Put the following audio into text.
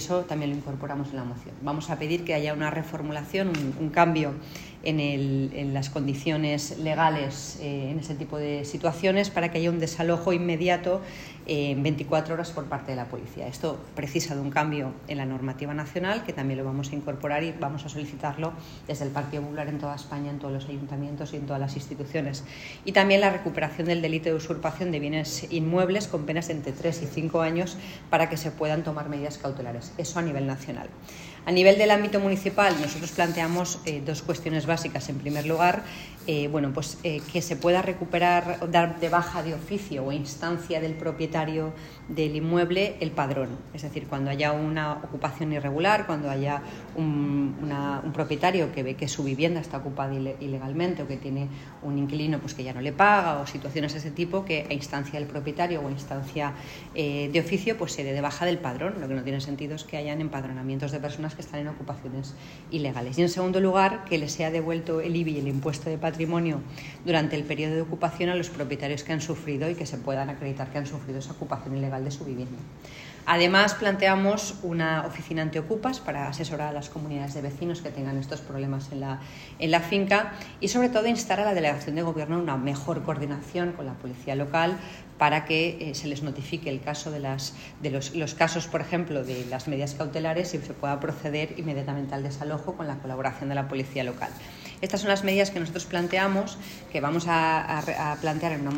Eso también lo incorporamos en la moción. Vamos a pedir que haya una reformulación, un cambio en las condiciones legales en ese tipo de situaciones para que haya un desalojo inmediato en 24 horas por parte de la policía. Esto precisa de un cambio en la normativa nacional, que también lo vamos a incorporar y vamos a solicitarlo desde el Partido Popular en toda España, en todos los ayuntamientos y en todas las instituciones. Y también la recuperación del delito de usurpación de bienes inmuebles con penas entre 3 y 5 años para que se puedan tomar medidas cautelares. Eso a nivel nacional. A nivel del ámbito municipal, nosotros planteamos dos cuestiones básicas. En primer lugar, que se pueda recuperar o dar de baja de oficio o instancia del propietario del inmueble el padrón. Es decir, cuando haya una ocupación irregular, cuando haya un propietario que ve que su vivienda está ocupada ilegalmente o que tiene un inquilino que ya no le paga o situaciones de ese tipo, que a instancia del propietario o a instancia de oficio se dé de baja del padrón. Lo que no tiene sentido es que hayan empadronamientos de personas que están en ocupaciones ilegales. Y en segundo lugar, que les sea devuelto el IBI y el impuesto de patrimonio durante el periodo de ocupación a los propietarios que han sufrido y que se puedan acreditar que han sufrido esa ocupación ilegal de su vivienda. Además, planteamos una oficina antiocupas para asesorar a las comunidades de vecinos que tengan estos problemas en la finca y, sobre todo, instar a la Delegación de Gobierno a una mejor coordinación con la policía local para que se les notifique el caso de los casos, por ejemplo, de las medidas cautelares y se pueda proceder inmediatamente al desalojo con la colaboración de la policía local. Estas son las medidas que nosotros planteamos, que vamos a plantear en una